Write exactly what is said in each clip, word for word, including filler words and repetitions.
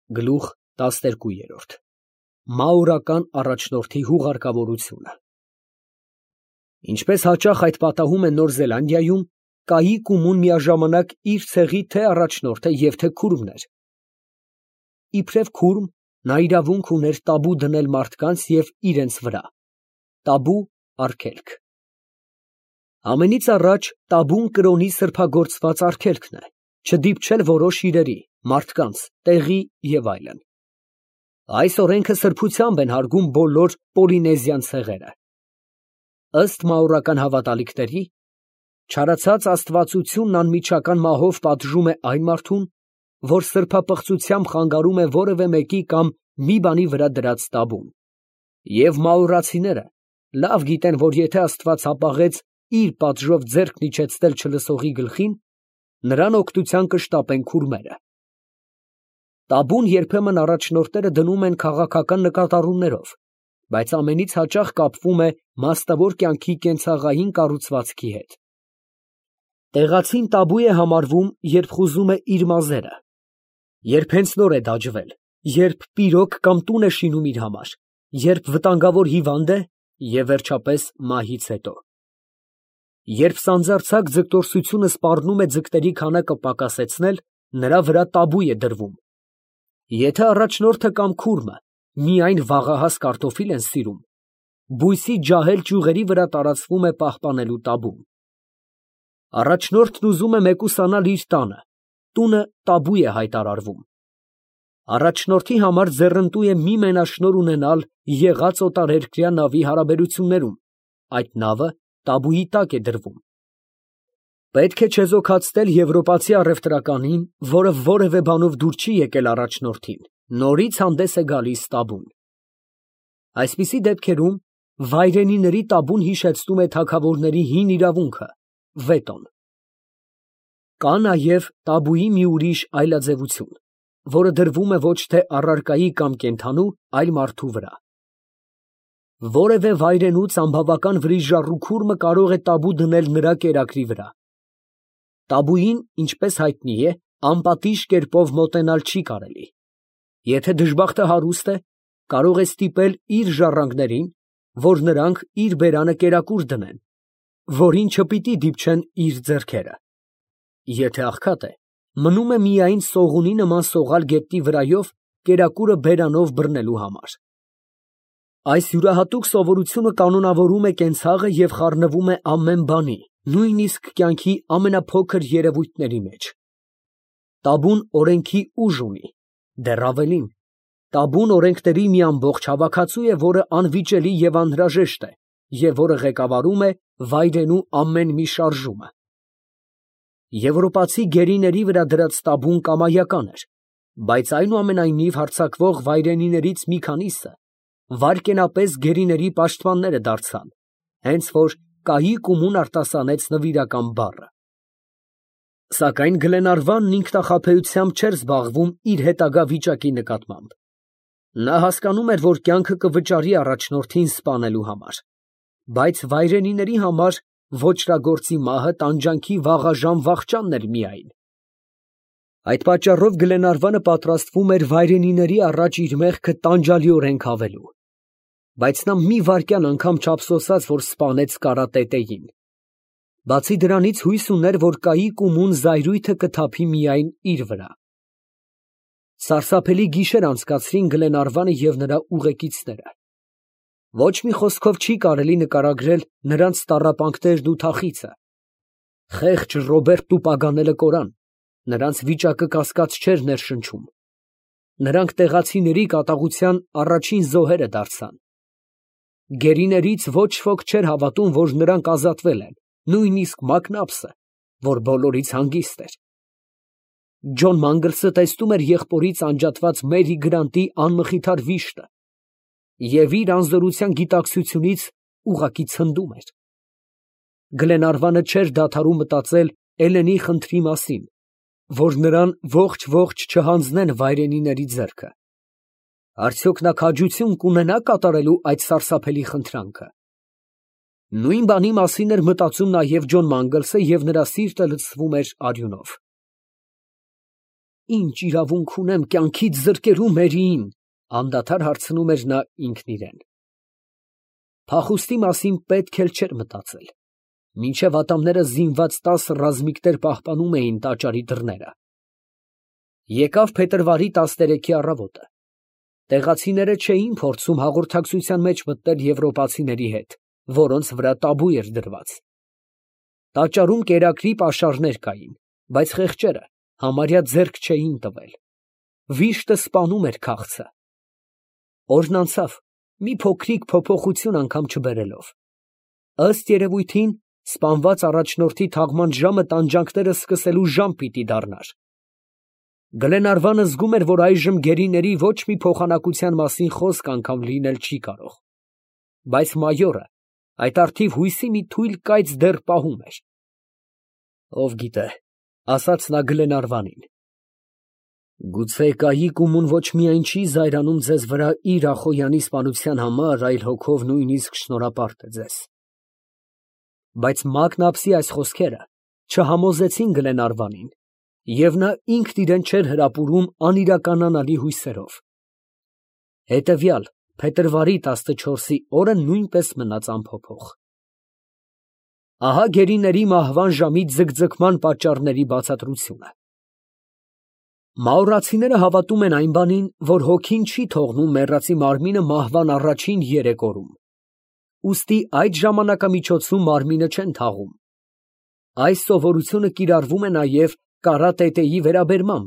Գլուխ տասներկու։ Մաուրական առաջնորդի հուղարկավորությունը։ Ինչպես հաճախ այդ պատահում է Նոր Զելանդիայում, կայի կումուն միաժամանակ իր ցեղի թե առաջնորդը և թե քուրմն էր։ Իբրև քուրմ, նա իրավունք ուներ տաբու դնել մարդկանց և իրենց վրա։ Տաբու արգելք։ Ամենից առաջ տաբուն կրոնի սրբագործված արգելքն է, չդիպչել որոշ իրերի, մարդկանց, տեղի և այլն։ Այս օրենքը սրբությամբ են հարգում բոլոր պոլինեզիան ցեղերը։ Ըստ մաուրական հավատալիքների, չարացած աստվածությունն անմիջական մահով պատժում է այն մարդուն, որ սրբապղծությամբ խանգարում է որևէ մեկի կամ մի բանի վրա դրած տաբուն։ Եվ մաուրացիները լավ գիտեն, որ եթե Աստված հապաղեց իր պատժով ձեռքն իջեցնել չլսողի գլխին, նրան օգնության կշտապեն քուրմերը։ Տաբուն երբեմն առաջնորդները դնում են քաղաքական նկատառումներով, բայց ամենից հաճախ կապվում է մասնավոր կյանքի կենցաղային կառուցվածքի հետ։ Տեղացին տաբու է համարվում, երբ խուզում է իր մազերը, երբ հենց նոր է դաջվել, երբ პირոք կամ տուն է շինում իր համար, երբ վտանգավոր հիվանդ է և վերջապես մահից հետո։ Երբ սանձարձակ ձգտորսությունը սպառնում է ձկների քանակը պակասեցնել, նրա վրա տաբու է դրվում։ Եթե առաջնորդը կամ քուրմը միայն վաղահաս կարտոֆիլ են սիրում, բույսի ջահել ճյուղերի վրա տարածվում է պահպանելու տաբուն։ Առաջնորդն ուզում է մեկուսանալ իր տանը, տունը տաբու է հայտարարվում։ Առաջնորդի համար ձեռնտու է մի մենաշնորհ ունենալ եղած օտարերկրյա նավի հարաբերություններում, այդ նավը տաբուի տակ է դրվում։ Պետք է չեզոքացնել եվրոպացի առևտրականին, որը որևէ բանով դուր չի եկել առաջնորդին, նորից հանդես է գալիս տաբուն։ Այսպիսի դեպքերում վայրենիների տաբուն հիշեցնում է թագավորների հին իրավունքը՝ վետոն։ Կա նաև տաբուի մի ուրիշ այլաձևություն, որը դրվում է ոչ թե առարկայի կամ կենդանու, այլ մարդու վրա։ Որևէ վայրենուց ամբավական վրիժառու քուրմը կարող է տաբու դնել նրա կերակրի վրա։ Տաբուին, ինչպես հայտնի է, անպատիժ կերպով մոտենալ չի կարելի։ Եթե դժբախտը հարուստ է, կարող է ստիպել իր ժառանգներին, որ նրանք իր բերանը կերակուր դնեն, որին չպիտի դիպչեն իր ձեռքերը։ Եթե աղքատ է, մնում է միայն սողունի նման սողալ գետնի վրայով կերակուրը բերանով բռնելու համար։ Այս յուրահատուկ սովորությունը կանոնավորում է կենցաղը և խառնվում է ամեն բանի, նույնիսկ կյանքի ամենափոքր երևույթների մեջ։ Տաբուն օրենքի ուժ ունի, դեռ ավելին, տաբուն օրենքների մի ամբողջ հավաքածու է, որը անվիճելի և անհրաժեշտ է, և որը ղեկավարում է վայրենու ամեն մի շարժումը։ Եվրոպացի գերիների վրա դրած տաբուն կամայական էր, բայց այնուամենայնիվ հարձակվող վայրենիներից մի քանիսը վայրկենապես գերիների պաշտպանները դարձան, հենց որ կայի կումուն արտասանեց նվիրական բառը։ Սակայն Գլենարվանն ինքնախաբեությամբ չէր զբաղվում իր հետագա վիճակի նկատմամբ։ Նա հասկանում էր, որ կյանքը կվճարի առաջնորդին սպանելու համար, բայց վայրենիների համար ոճրագործի մահը տանջանքի վաղաժամ վախճանն էր միայն։ Այդ պատճառով Գլենարվանը պատրաստվում էր վայրենիների առաջ իր մեղքը տանջալիորեն քավելու։ Բայց նա մի վայրկյան անգամ չափսոսաց, որ սպանեց կարատետեին։ Բացի դրանից հույս ուներ, որ կայի կումուն զայրույթը կթափի միայն իր վրա։ Սարսափելի գիշեր անցկացրին Գլենարվանը և նրա ուղեկիցները։ Ոչ մի խոսքով չի կարելի նկարագրել նրանց տառապանքներն ու թախիծը։ Խեղճ Ռոբերտ Տուպագանելը կորան, նրանց վիճակը կասկած չէր ներշնչում։ Նրանք տեղացիների կատաղության առաջին զոհերը դարձան։ Գերիներից ոչ ոք չէր հավատում, որ նրանք ազատվել են, նույնիսկ Մակնաբսը, որ բոլորից հանգիստ էր։ Ջոն Մանգլսը տեսնում էր եղբորից անջատված Մերի Գրանտի անմխիթար վիշտը և իր անզորության գիտակցությունից ուղղակի ցնդում էր։ Գլենարվանը չէր դադարում մտածել Էլենի խնդրի մասին, որ նրան ողջ֊ողջ չհանձնեն վայրենիների ձեռքը։ Արդյոք նա քաջություն կունենա կատարելու այդ սարսափելի խնդրանքը։ Նույն բանի մասին էր մտածում նաև Ջոն Մանգլսը, և նրա սիրտը լցվում էր արյունով։ Ինչ իրավունք ունեմ կյանքից զրկելու Մերիին, անդադար հարցնում էր նա ինքն իրեն։ Փախուստի մասին պետք էլ չէր մտածել, մինչև ատամները զինված տասը ռազմիկներ պահպանում էին տաճարի դռները։ Եկավ փետրվարի տասներեքի առավոտը։ Տեղացիները չէին փորձում հաղորդակցության մեջ մտնել եվրոպացիների հետ, որոնց վրա տաբու էր դրված։ Տաճարում կերակրի պաշարներ կային, բայց խեղճերը համարյա ձեռք չէին տվել։ Վիշտը սպանում էր քաղցը։ Օրն անցավ, մի փոքրիկ փոփոխություն անգամ չբերելով։ Ըստ երևույթին, սպանված առաջնորդի թաղման ժամը տանջանքները սկսելու ժամ պիտի դառնար։ Գլենարվանը զգում էր, որ այժմ գերիների ոչ մի փոխանակության մասին խոսք անգամ լինել չի կարող։ Բայց մայորը այդ արդիվ հույսի մի թույլ կայծ դեռ պահում էր։ Ով գիտե, ասաց նա Գլենարվանին, գուցե Կայի կումուն ոչ միայն չի զայրանում ձեզ վրա իր Ախոյանի սպանության համար, այլ հոգով նույնիսկ շնորհապարտ է ձեզ։ Բայց Մակնապսի այս խոսքերը չհամոզեցին Գլենարվանին, և նա ինքն իրեն չէր հրապուրում անիրականանալի հույսերով։ Հետևյալ փետրվարի տասնչորսի օրը նույնպես մնաց անփոփոխ։ Ահա գերիների մահվան ժամի ձգձգման պատճառների բացատրությունը։ Մաուրացիները հավատում են այն բանին, որ հոգին չի թողնում մեռածի մարմինը մահվան առաջին երեք օրում, ուստի այդ ժամանակամիջոցում մարմինը չեն թաղում։ Այս սովորությունը կիրառվում է նաև Կարա տետեի վերաբերմամբ։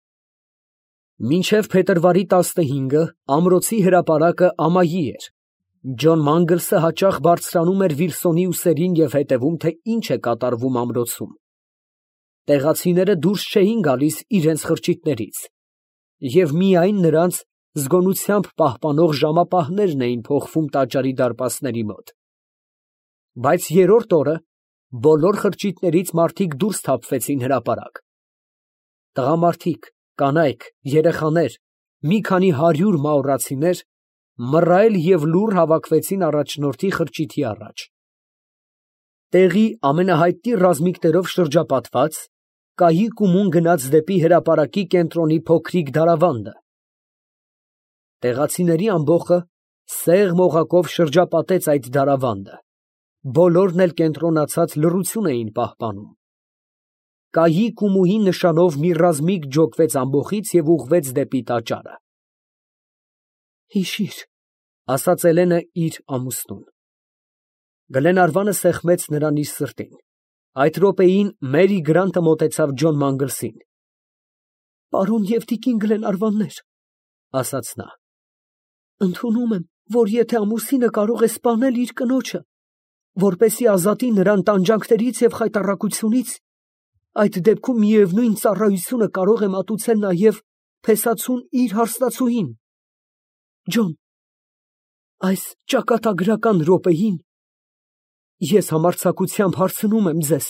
Մինչև փետրվարի տասնհինգը ամրոցի հրապարակը ամայի էր։ Ջոն Մանգլսը հաճախ բարձրանում էր Վիլսոնի ուսերին և հետևում, թե ինչ է կատարվում ամրոցում։ Տեղացիները դուրս չէին գալիս իրենց խրճիթներից, և միայն նրանց զգոնությամբ պահպանող ժամապահներն էին փոխվում տաճարի դարպասների մոտ։ Բայց երրորդ օրը բոլոր խրճիթներից մարդիկ դուրս թափվեցին հրապարակ։ Տղամարդիկ, կանայք, երեխաներ, մի քանի հարյուր մաուրացիներ մռայլ և լուռ հավաքվեցին առաջնորդի խրճիթի առաջ։ Տեղի ամենահայտնի ռազմիկներով շրջապատված, Կայի կումուն գնաց դեպի հրապարակի կենտրոնի փոքրիկ դարավանդը։ Տեղացիների ամբոխը սեղմ օղակով շրջապատեց այդ դարավանդը, բոլորն էլ կենտրոնացած լռություն էին պահպանում։ Կայի կումուի նշանով մի ռազմիկ ջոկվեց ամբոխից և ուղղվեց դեպի տաճարը։ Հիշիր, ասաց Էլենը իր ամուսնուն։ Գլենարվանը սեղմեց նրան իր սրտին։ Այդ րոպեին Մերի Գրանտը մոտեցավ Ջոն Մանգլսին։ Պարոն և տիկին Գլենարվաններ, ասաց նա, ընդունում եմ, որ եթե ամուսինը կարող է սպանել իր կնոջը, որպեսզի ազատի նրան տանջանքներից և խայտառակությունից, այդ դեպքում միևնույն ծառայությունը կարող է մատուցել նաև փեսացուն իր հարսնացուին։ Ջոն, այս ճակատագրական րոպեին ես համարձակությամբ հարցնում եմ ձեզ.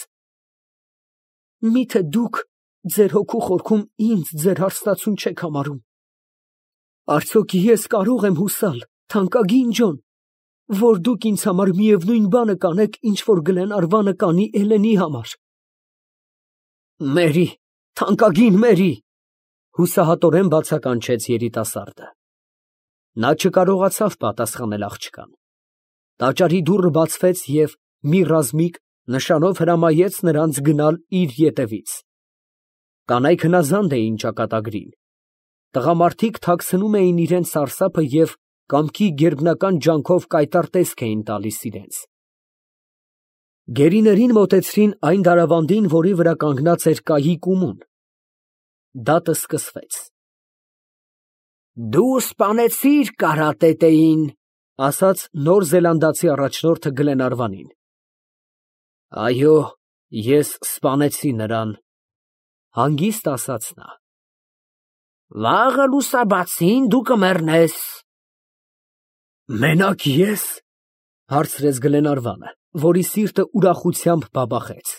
միթե դուք ձեր հոգու խորքում ինձ ձեր հարսնացուն չեք համարում։ Արդյոք ես կարող եմ հուսալ, թանկագին Ջոն, որ դուք ինձ համար միևնույն բանը կանեք, ինչ որ Գլենարվանը կանի Էլենի համար։ Մերի, թանկագին Մերի, հուսահատորեն բացականչեց երիտասարդը։ Նա չկարողացավ պատասխանել աղջկան։ Տաճարի դուռը բացվեց և մի ռազմիկ նշանով հրամայեց նրանց գնալ իր ետևից։ Կանայք հնազանդ էին ճակատագրին։ Տղամարդիկ թաքցնում էին իրենց սարսափը և կամքի գերբնական ջանքով կայտառ տեսք էին տալիս իրենց։ Գերիներին մոտեցրին այն դարավանդին, որի վրա կանգնած էր Կայի կումուն։ Դատը սկսվեց։ Դու սպանեցիր Կարա տետեին, ասաց Նոր Զելանդացի առաջնորդը Գլենարվանին։ Այո, ես սպանեցի նրան, հանգիստ ասաց նա։ Վաղը լուսաբացին դու կմեռնես։ Մենակ ես, հարցրեց Գլենարվանը, որի սիրտը ուրախությամբ բաբախեց։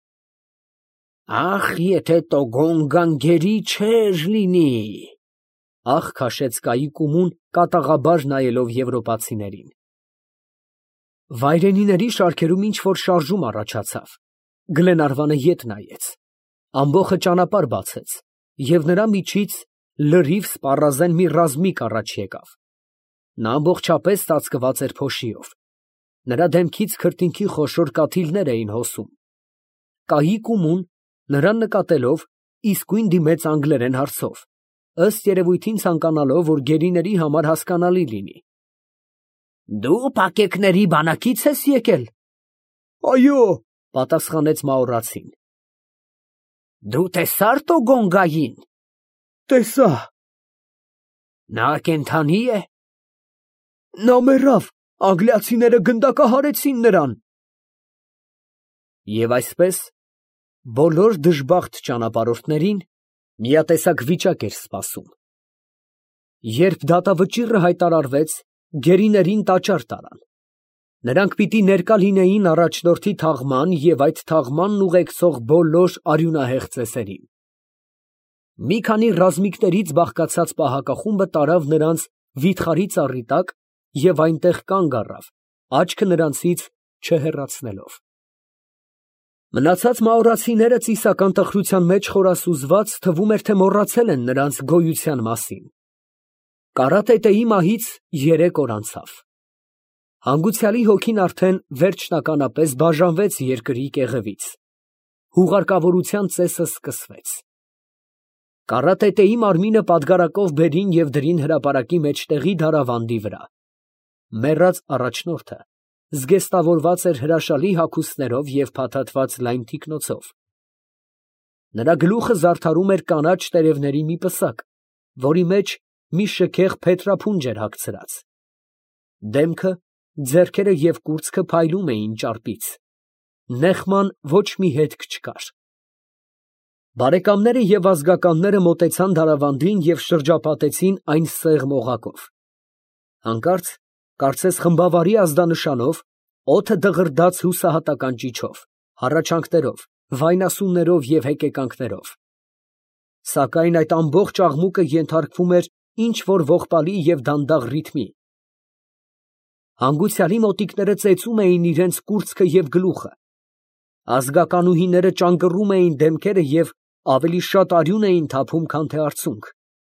Ախ, եթե Տոգոնգան գերի չէր լինի, ախ քաշեց Կայի կումուն, կատաղաբար նայելով եվրոպացիներին։ Վայրենիների շարքերում ինչ-որ շարժում առաջացավ։ Գլենարվանը ետ նայեց։ Ամբոխը ճանապարհ բացեց։ և նրա միջից լրիվ սպառազեն մի ռազմիկ առաջ եկավ. նա ամբողջապես ծածկված էր փոշիով, նրա դեմքից քրտինքի խոշոր կաթիլներ էին հոսում։ Կահիկ ու մուն նրան նկատելով իսկույն դիմեց անգլերեն հարցով, ըստ երևույթին ցանկանալով, որ գերիների համար հասկանալի լինի։ Դու փակեկների բանակի՞ց ես եկել։ Այո, պատասխանեց մաորացին։ Դու տեսա՞ր Տոգոնգային։ Տեսա։ Նա կենդանի է։ Նա մեռավ, անգլիացիները գնդակահարեցին նրան։ Եվ այսպես բոլոր դժբախտ ճանապարհորդներին միատեսակ վիճակ էր սպասում։ Երբ դատավճիռը հայտարարվեց, գերիներին տաճար տարան։ Նրանք պիտի ներկա լինեին առաջնորդի թաղման և այդ թաղմանն ուղեկցող բոլոր արյունահեղ ծեսերին։ Մի քանի ռազմիկներից բաղկացած պահակախումբը տարավ նրանց վիթխարի ծառի տակ և այնտեղ կանգ առավ, աչքը նրանցից չհեռացնելով։ Մնացած մաորացիները ծիսական տխրության մեջ խորասուզված, թվում էր, թե մոռացել են նրանց գոյության մասին։ Կարատետեի մահից երեք օր անցավ։ Հանգուցյալի հոգին արդեն վերջնականապես բաժանվեց երկրի կեղևից։ Հուղարկավորության ծեսը սկսվեց։ Կարատետեի մարմինը պատգարակով բերին և դրին հրապարակի մեջտեղի դարավանդի վրա։ Մեռած առաջնորդը զգեստավորված էր հրաշալի հագուստներով և փաթաթված լայն թիկնոցով։ Նրա գլուխը զարդարում էր կանաչ տերևների մի պսակ, որի մեջ մի շքեղ փետրափունջ էր հագցրած։ Դեմքը, ձեռքերը և կուրծքը փայլում էին ճարպից։ Նեղման ոչ մի հետք չկար։ Բարեկամները և ազգականները մոտեցան դարավանդին և շրջապատեցին այն սեղմ օղակով։ Հանկարծ, կարծես խմբավարի ազդանշանով, օդը դղրդաց հուսահատական ճիչով, հառաչանքներով, վայնասուններով և հեկեկանքներով։ Սակայն այդ ամբողջ աղմուկը ենթարկվում էր ինչ֊որ ողբալի և դանդաղ ռիթմի։ Հանգուցյալի մոտիկները ծեծում էին իրենց կուրծքը և գլուխը։ Ազգականուհիները ճանկռում էին դեմքերը և ավելի շատ արյուն էին թափում, քան թե արցունք։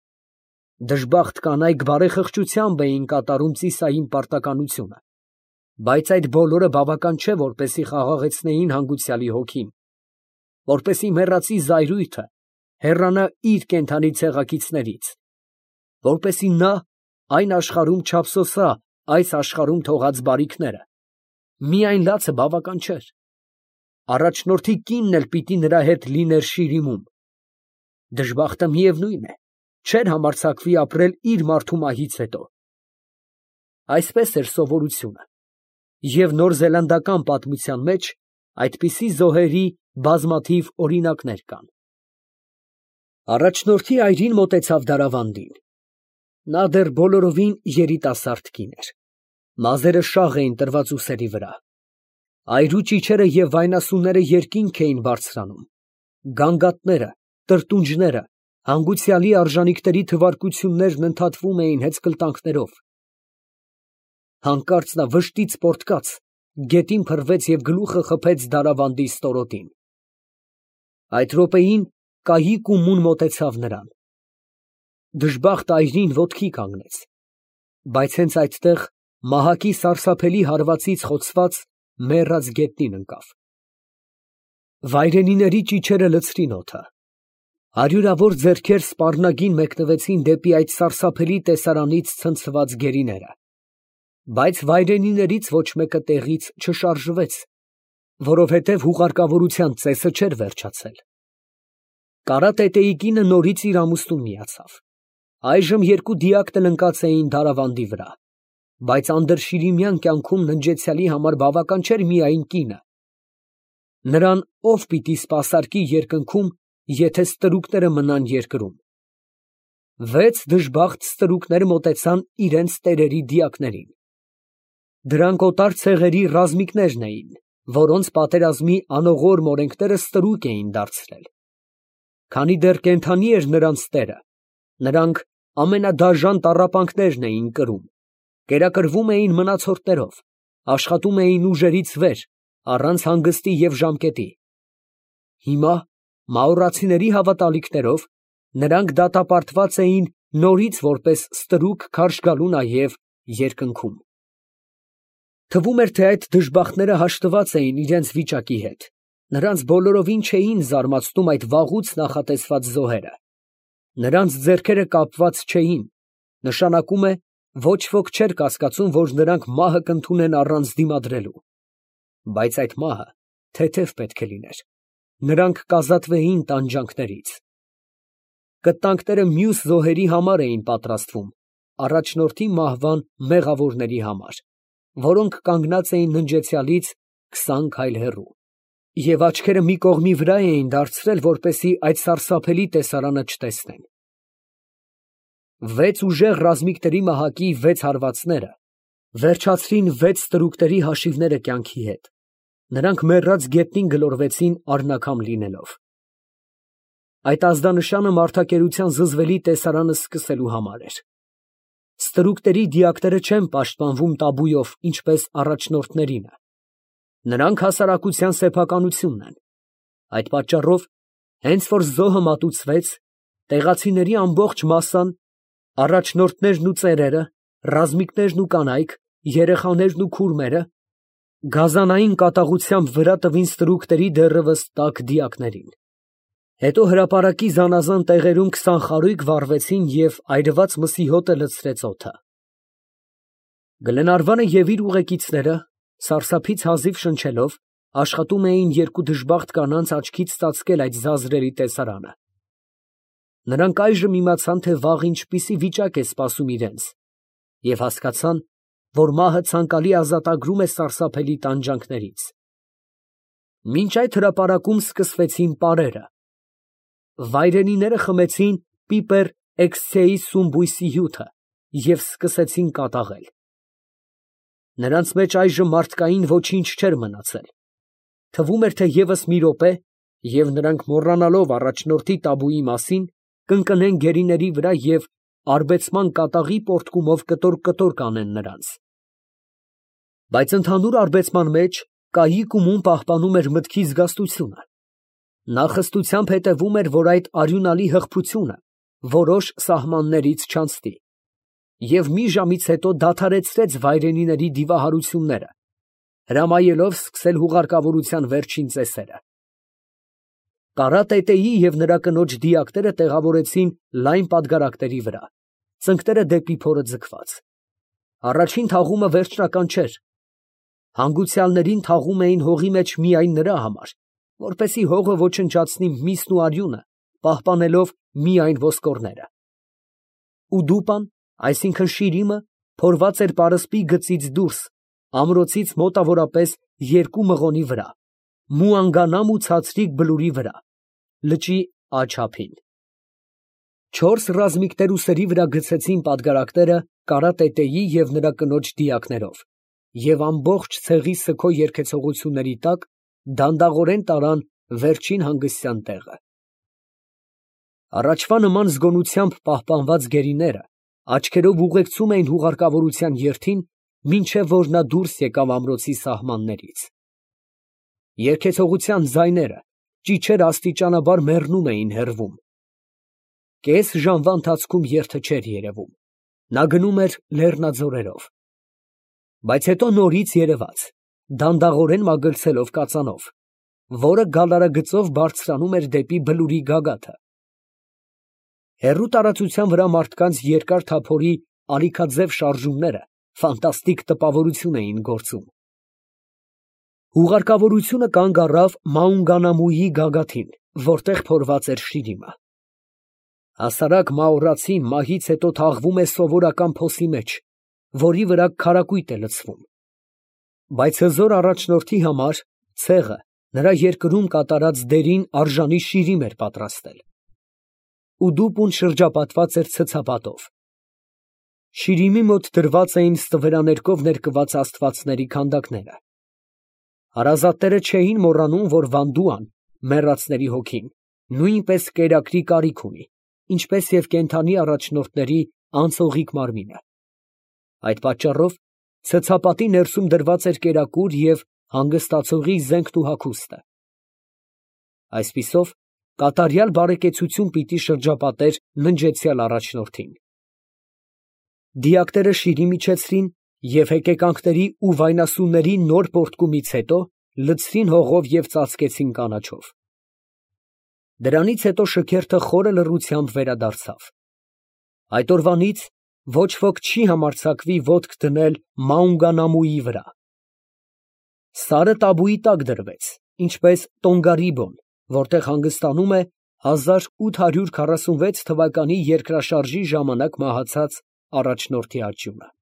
Դժբախտ կանայք բարեխղճությամբ էին կատարում ծիսային պարտականությունը, բայց այդ բոլորը բավական չէ, որպեսզի խաղաղեցնեին հանգուցյալի հոգին, որպեսզի մեռածի զայրույթը հեռանա իր կենդանի ցեղակիցներից, որպեսզի նա այն աշխարհում չափսոսա այս աշխարհում թողած բարիքները։ Միայն լացը բավական չէր։ Առաջնորդի կինն էլ պիտի նրա հետ լիներ շիրիմում։ Դժբախտը միևնույն է, չէր համարձակվի ապրել իր մարդու մահից հետո։ Այսպես էր սովորությունը, և նորզելանդական պատմության մեջ այդպիսի զոհերի բազմաթիվ օրինակներ կան։ Առաջնորդի այրին մոտեցավ դարավանդին։ Նա դեռ բոլորովին երիտասարդ կին էր։ Մազերը շաղ էին տրված ուսերի վրա։ Այրու ճիչերը և վայնասունները երկինք էին բարձրանում։ Գանգատները, տրտունջները, հանգուցյալի արժանիքների թվարկություններն ընդհատվում էին հեծկլտանքներով։ Հանկարծ նա վշտից պոռթկաց, գետին փռվեց և գլուխը խփեց դարավանդի ստորոտին։ Այդ րոպեին կահիկ ու մուն մոտեցավ նրան։ Դժբախտ այրին ոտքի կանգնեց, բայց հենց այդտեղ մահակի սարսափելի հարվածից խոցված մեռած գետնին ընկավ։ Վայրենիների ճիչերը լցրին օդը։ Հարյուրավոր ձեռքեր սպառնագին մեկնվեցին դեպի այդ սարսափելի տեսարանից ցնցված գերիները, բայց վայրենիներից ոչ մեկը տեղից չշարժվեց, որովհետև հուղարկավորության ծեսը չէր վերջացել։ Կարատետեի կինը նորից իր ամուսնուն միացավ։ Այժմ երկու դիակ տնկած էին դարավանդի վրա, բայց անդրշիրիմյան կյանքում ննջեցյալի համար բավական չէր միայն կինը։ Նրան ով պիտի սպասարկի երկնքում, եթե ստրուկները մնան երկրում։ Վեց դժբախտ ստրուկներ մոտեցան իրենց տերերի դիակներին։ Դրանք օտար ցեղերի ռազմիկներն էին, որոնց պատերազմի անողորմ օրենքները ստրուկ էին դարձրել։ Քանի դեռ կենդանի էր նրանց տերը, նրանք ամենադաժան տառապանքներն էին կրում, կերակրվում էին մնացորդներով, աշխատում էին ուժերից վեր, առանց հանգստի և ժամկետի։ Հիմա, մաորացիների հավատալիքներով, Նրանք դատապարտված էին նորից որպես ստրուկ քարշ գալու նաև երկնքում։ Թվում էր, թե այդ դժբախտները հաշտված էին իրենց վիճակի հետ, նրանց բոլորովին չէին զարմացնում այդ վաղուց նախատեսված զոհերը։ Նրանց ձեռքերը կապված չէին, նշանակում է, ոչ ոք չէր կասկածում, որ նրանք մահը կընդունեն առանց դիմադրելու։ Բայց այդ մահը թեթև պետք է լիներ, նրանք կազատվեին տանջանքներից։ Կտանքները մյուս զոհերի համար էին պատրաստվում, առաջնորդի մահվան մեղավորների համար, որոնք կանգնած էին ննջեցյալից քսան քայլ հեռու, և աչքերը մի կողմի վրա էին դարձրել, որպեսզի այդ սարսափելի տեսարանը չտեսնեն։ Վեց ուժեղ ռազմիկների մահակի վեց հարվածները վերջացրին վեց ստրուկների հաշիվները կյանքի հետ, նրանք մեռած գետնին գլորվեցին առնաքամ լինելով։ Այդ ազդանշանը մարդակերության զզվելի տեսարանը սկսելու համար էր։ Ստրուկների դիակները չեն պաշտպանվում տաբույով, ինչպես առաջնորդներինը։ Նրանք հասարակության սեփականությունն են։ Այդ պատճառով, հենց որ զոհը մատուցվեց, տեղացիների ամբողջ մասսան, առաջնորդներն ու ծերերը, ռազմիկներն ու կանայք, երեխաներն ու քուրմերը, գազանային կատաղությամբ վրա տվին ստրուկների դեռևս տաք դիակներին։ Հետո հրապարակի զանազան տեղերում քսան խարույկ վառվեցին և այրված մսի հոտը լցրեց օդը։ Գլենարվանը և իր ուղեկիցները, սարսափից հազիվ շնչելով, աշխատում էին երկու դժբախտ կանանց աչքից ծածկել այդ ձազրերի տեսարանը։ Նրանք այժմ իմացան, թե վաղ ինչպիսի վիճակ է սպասում իրենց, և հասկացան, որ մահը ցանկալի ազատագրում է սարսափելի տանջանքներից։ Մինչ այդ հրապարակում սկսվեցին պարերը։ Վայրենիները խմեցին պիպեր էքսցեի սում բույսի հյութը և սկսեցին կատաղել։ Նրանց մեջ այժմ մարդկային ոչինչ չէր մնացել։ Թվում էր, թե ևս մի րոպե, և նրանք մոռանալով առաջնորդի տաբուի մասին, կընկնեն գերիների վրա և արբեցման կատաղի պոռթկումով կտոր֊կտոր կանեն նրանց։ Բայց ընդհանուր արբեցման մեջ կայիկ ու մուն պահպանում էր մտքի զգաստությունը։ Նա խստությամբ հետևում էր, որ այդ արյունալի հղբությունը որոշ սահմաններից չանցնի, և մի ժամից հետո դադարեցրեց վայրենիների դիվահարությունները, հրամայելով սկսել հուղարկավորության վերջին ծեսերը։ Կարա տետեի և նրա կնոջ դիակները տեղավորեցին լայն պատգարակների վրա, ծնկները դեպի փորը ձգված։ Առաջին թաղումը վերջնական չէր։ Հանգուցյալներին թաղում էին հողի մեջ միայն նրա համար, որպեսզի հողը ոչնչացնի միսն ու արյունը, պահպանելով միայն ոսկորները։ Ուդուպան, այսինքն շիրիմը, փորված էր պարսպի գծից դուրս, ամրոցից մոտավորապես երկու մղոնի վրա, մուանգանամ ու ցածրիկ բլուրի վրա, լճի աջափին։ Չորս ռազմիկներ ուսերի վրա գցեցին պատգարակները կարա տետեի և նրա կնոջ դիակներով և ամբողջ ցեղի սգո երգեցողությունների տակ դանդաղորեն տարան վերջին հանգստյան տեղը։ Առաջվա նման զգոնությամբ պահպանված գերիները աչքերով ուղեկցում էին հուղարկավորության երթին, մինչև որ նա դուրս եկավ ամրոցի սահմաններից։ Երգեցողության ձայները ճիչեր աստիճանաբար մեռնում էին հեռվում։ Կես ժամվա ընթացքում երթը չէր երևում, նա գնում էր լեռնաձորերով։ Բայց հետո նորից երևաց, դանդաղորեն մագլցելով կածանով, որը գալարագծով բարձրանում էր դեպի բլուրի գագաթը։ Հեռու տարածության վրա մարդկանց երկար թափորի ալիքաձև շարժումները ֆանտաստիկ տպավորություն էին գործում։ Հուղարկավորությունը կանգ առավ Մաունգանամուի գագաթին, որտեղ փորված էր շիրիմը։ Հասարակ մաոռացին մահից հետո թաղվում է սովորական փոսի մեջ, որի վրա քարակույտ է լցվում։ Բայց հզոր առաջնորդի համար ցեղը նրա երկրում կատարած դերին արժանի շիրիմ էր պատրաստել։ Ուդուպուն շրջապատված էր ցցապատով։ Շիրիմի մոտ դրված էին ստվերաներկով ներկված աստվածների քանդակները։ Հարազատները չէին մոռանում, որ Վանդուան, մեռածների հոգին, նույնպես կերակրի կարիք ունի, ինչպես և կենդանի առաջնորդների անցողիկ մարմինը։ Այդ պատճառով ցցապատի ներսում դրված էր կերակուր և հանգստացողի զենքն ու հագուստը։ Այսպիսով, կատարյալ բարեկեցություն պիտի շրջապատեր ննջեցյալ առաջնորդին։ Դիակները շիրիմի իջեցրին և հեկեկանքների ու վայնասունների նոր պոռթկումից հետո լցրին հողով և ծածկեցին կանաչով։ Դրանից հետո շքերթը խորը լռությամբ վերադարձավ։ Այդ օրվանից ոչ ոք չի համարձակվի ոտք դնել Մաունգանամուի վրա։ Սարը տաբուի տակ դրվեց, ինչպես Տոնգարիբոն, որտեղ հանգստանում է հազար ութ հարյուր քառասունվեց թվականի երկրաշարժի ժամանակ մահացած առաջնորդի արջյունը։